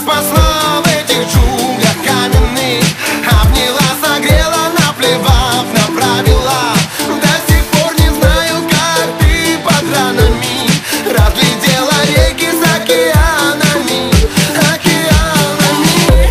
спасла в этих джунглях каменных. Обняла, согрела, наплевав на правила. До сих пор не знаю, как ты под ранами разглядела реки с океанами, океанами.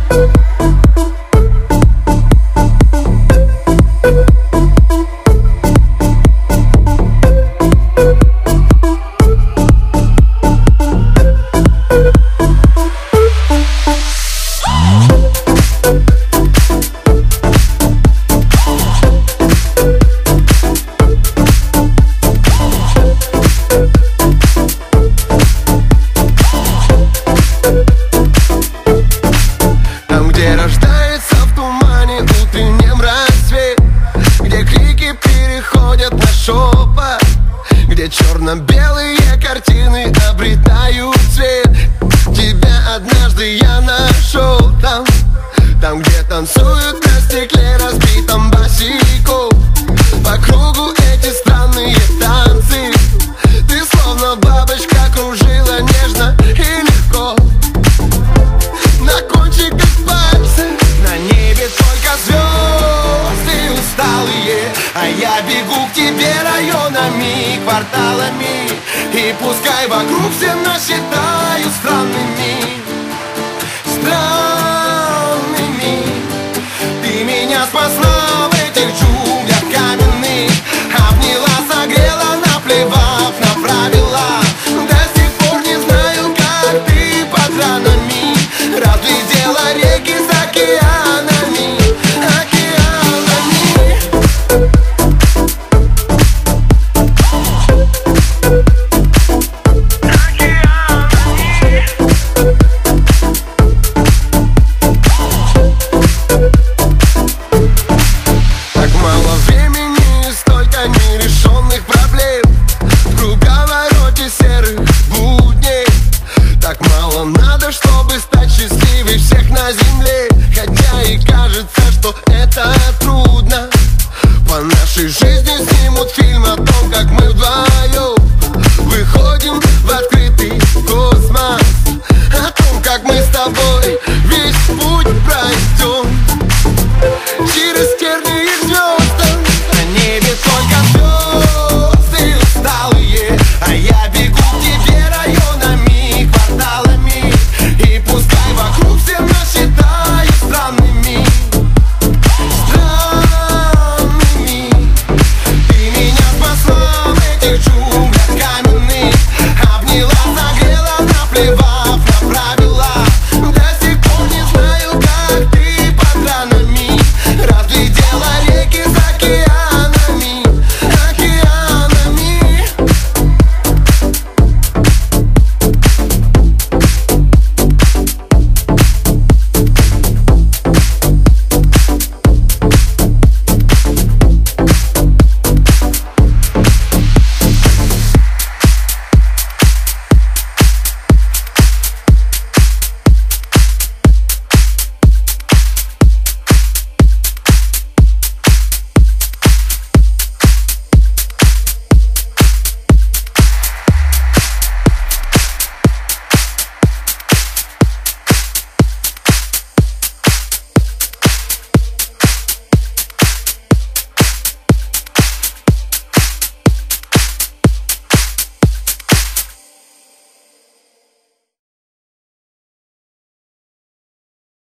Там, где рождается в тумане утреннем рассвет, где крики переходят на шепот, где черно-белые картины обретают цвет. Тебя однажды я нашел там, там, где танцуют на стекле разбитом босиком. По кругу эти странные танцы. Ты словно бабочка кружила нежно и легко. На кончиках пальцев на небе только звезды усталые, а я бегу к тебе районами, кварталами. И пускай вокруг все нас считают странными, странными.